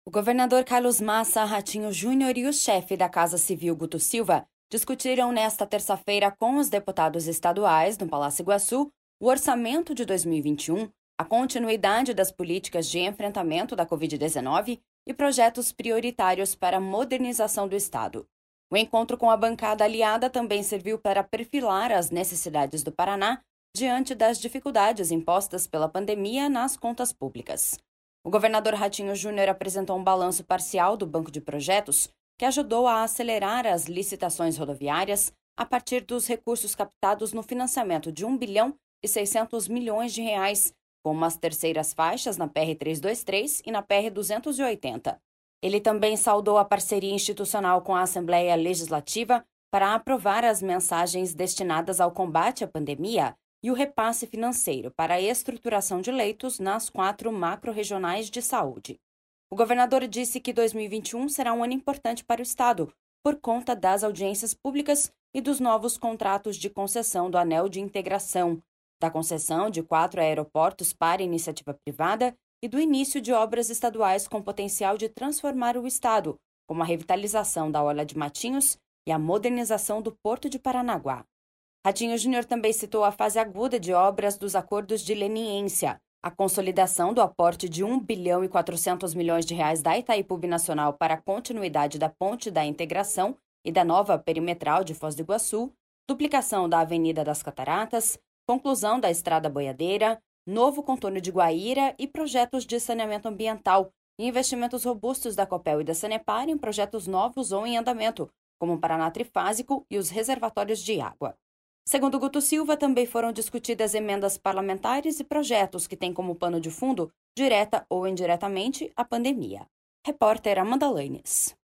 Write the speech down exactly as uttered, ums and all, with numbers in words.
O governador Carlos Massa Ratinho Júnior e o chefe da Casa Civil, Guto Silva, discutiram nesta terça-feira com os deputados estaduais, no Palácio Iguaçu, o orçamento de dois mil e vinte e um, a continuidade das políticas de enfrentamento da covid dezenove e projetos prioritários para a modernização do Estado. O encontro com a bancada aliada também serviu para perfilar as necessidades do Paraná diante das dificuldades impostas pela pandemia nas contas públicas. O governador Ratinho Júnior apresentou um balanço parcial do banco de projetos que ajudou a acelerar as licitações rodoviárias a partir dos recursos captados no financiamento de um bilhão e seiscentos milhões de reais, como as terceiras faixas na P R trezentos e vinte e três e na P R duzentos e oitenta. Ele também saudou a parceria institucional com a Assembleia Legislativa para aprovar as mensagens destinadas ao combate à pandemia e o repasse financeiro para a estruturação de leitos nas quatro macro-regionais de saúde. O governador disse que dois mil e vinte e um será um ano importante para o Estado, por conta das audiências públicas e dos novos contratos de concessão do Anel de Integração, da concessão de quatro aeroportos para iniciativa privada e do início de obras estaduais com potencial de transformar o Estado, como a revitalização da Orla de Matinhos e a modernização do Porto de Paranaguá. Ratinho Júnior também citou a fase aguda de obras dos acordos de leniência, a consolidação do aporte de um bilhão e quatrocentos milhões de reais da Itaipu Binacional para a continuidade da Ponte da Integração e da nova perimetral de Foz do Iguaçu, duplicação da Avenida das Cataratas, conclusão da Estrada Boiadeira, novo contorno de Guaíra e projetos de saneamento ambiental e investimentos robustos da Copel e da Sanepar em projetos novos ou em andamento, como o Paraná Trifásico e os reservatórios de água. Segundo Guto Silva, também foram discutidas emendas parlamentares e projetos que têm como pano de fundo, direta ou indiretamente, a pandemia. Repórter Amanda Lanes.